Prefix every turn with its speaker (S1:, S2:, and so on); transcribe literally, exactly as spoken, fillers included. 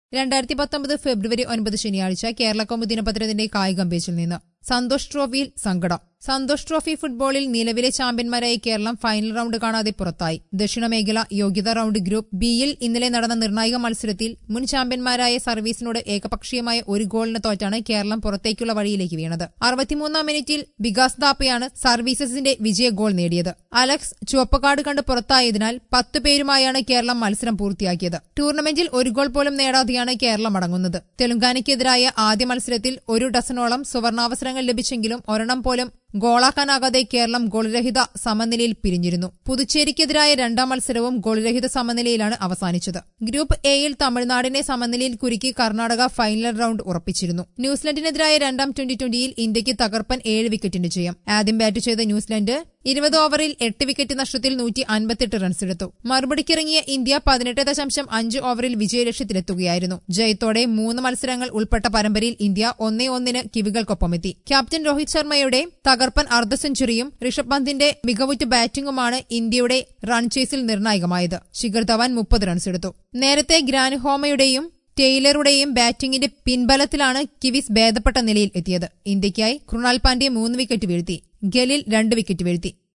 S1: രണ്ടായിരത്തി പത്തൊമ്പത് ഫെബ്രുവരി ഒൻപത് ശനിയാഴ്ച കേരളകൗമുദി ദിനപത്രത്തിന്റെ കായികം പേജിൽ നിന്ന് സന്തോഷ് ട്രോഫിയിൽ സങ്കടം. സന്തോഷ് ട്രോഫി ഫുട്ബോളിൽ നിലവിലെ ചാമ്പ്യന്മാരായ കേരളം ഫൈനൽ റൌണ്ട് കാണാതെ പുറത്തായി. ദക്ഷിണ മേഖല യോഗ്യതാ റൌണ്ട് ഗ്രൂപ്പ് ബിയിൽ ഇന്നലെ നടന്ന നിർണായക മത്സരത്തിൽ മുൻ ചാമ്പ്യന്മാരായ സർവീസിനോട് ഏകപക്ഷീയമായ ഒരു ഗോളിന് തോറ്റാണ് കേരളം പുറത്തേക്കുള്ള വഴിയിലേക്ക് വീണത്. അറുപത്തിമൂന്നാം മിനിറ്റിൽ വികാസ് ദാപ്പയാണ് സർവീസസിന്റെ വിജയ ഗോൾ നേടിയത്. അലക്സ് ചുവപ്പുകാർഡ് കണ്ട് പുറത്തായതിനാൽ പത്ത് പേരുമായാണ് കേരളം മത്സരം പൂർത്തിയാക്കിയത്. ടൂർണമെന്റിൽ ഒരു ഗോൾ പോലും നേടാതെയാണ് കേരളം മടങ്ങുന്നത്. തെലുങ്കാനയ്ക്കെതിരായ ആദ്യ മത്സരത്തിൽ ഒരു ഡസനോളം സുവർണാവസരങ്ങൾ ലഭിച്ചെങ്കിലും ഒരെണ്ണം പോലും ഗോളാക്കാനാകാതെ കേരളം ഗോൾരഹിത സമനിലയിൽ പിരിഞ്ഞിരുന്നു. പുതുച്ചേരിക്കെതിരായ രണ്ടാം മത്സരവും ഗോൾരഹിത സമനിലയിലാണ് അവസാനിച്ചത്. ഗ്രൂപ്പ് എയിൽ തമിഴ്നാടിനെ സമനിലയിൽ കുരുക്കി കർണാടക ഫൈനൽ റൌണ്ട് ഉറപ്പിച്ചിരുന്നു. ന്യൂസിലൻഡിനെതിരായ രണ്ടാം ട്വന്റി ട്വന്റിയിൽ ഇന്ത്യയ്ക്ക് തകർപ്പൻ ഏഴ് വിക്കറ്റിന് ജയം. ആദ്യം ബാറ്റ് ചെയ്ത ന്യൂസിലൻഡ് ഇരുപത് ഓവറിൽ എട്ട് വിക്കറ്റ് നഷ്ടത്തിൽ നൂറ്റി അൻപത്തെട്ട് റൺസെടുത്തു. മറുപടിക്കിറങ്ങിയ ഇന്ത്യ പതിനെട്ട് ദശാംശം അഞ്ച് ഓവറിൽ വിജയലക്ഷ്യത്തിലെത്തുകയായിരുന്നു. ജയത്തോടെ മൂന്ന് മത്സരങ്ങൾ ഉൾപ്പെട്ട പരമ്പരയിൽ ഇന്ത്യ ഒന്നേ ഒന്നിന് കിവികൾക്കൊപ്പമെത്തി. ക്യാപ്റ്റൻ രോഹിത് ശർമ്മയുടെ തകർപ്പൻ അർദ്ധ സെഞ്ചുറിയും ഋഷഭ് പന്തിന്റെ മികവുറ്റ ബാറ്റിംഗുമാണ് ഇന്ത്യയുടെ റൺ ചേസിൽ നിർണായകമായത്. ശിഖർ ധവാൻ മുപ്പത് റൺസെടുത്തു. നേരത്തെ ഗ്രാൻഹോമയുടെയും ടെയ്ലറുടെയും ബാറ്റിംഗിന്റെ പിൻബലത്തിലാണ് കിവീസ് ഭേദപ്പെട്ട നിലയിൽ എത്തിയത്. ഇന്ത്യയ്ക്കായി കൃണാൽ പാണ്ഡ്യ മൂന്ന് വിക്കറ്റ് വീഴ്ത്തി. ഗലിൽ രണ്ട് വിക്കറ്റ് വീഴ്ത്തി.